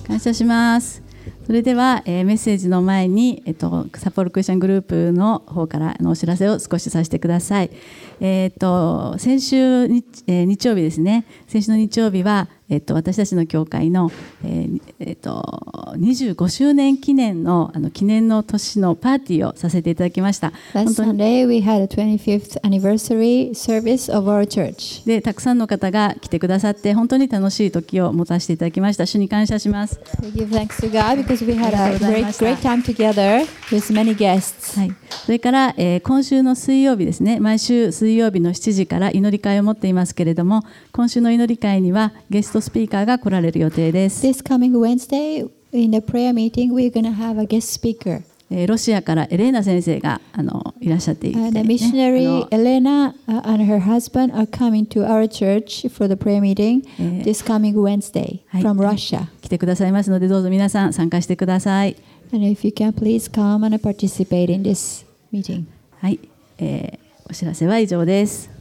感謝します。それでは、メッセージの前に、札幌クリスチャングループの方からのお知らせを少しさせてください。先週日曜日ですね。先週の日曜日は、私たちの教会の、25周年記念の記念の年のパーティーをさせていただきました。 Last Sunday we had a 25th anniversary service of our church. で、たくさんの方が来てくださって本当に楽しい時を持たせていただきました。主に感謝します。 We give thanks to God because we had a great time together with many guests. はい。それから、今週の水曜日ですね。毎週水曜日の7時から祈り会を持っていますけれども、今週の祈り会にはゲストスピーカーが来られる予定です。 This coming Wednesday in the prayer meeting we're going to have a guest speaker. ロシアからエレーナ先生がいらっしゃっていて、 The missionary Elena and her husband are coming to our church for the prayer meeting this coming Wednesday from Russia. 来てくださいますので、どうぞ皆さん参加してください。 And if you can please come and participate in this meeting. はい、お知らせは以上です。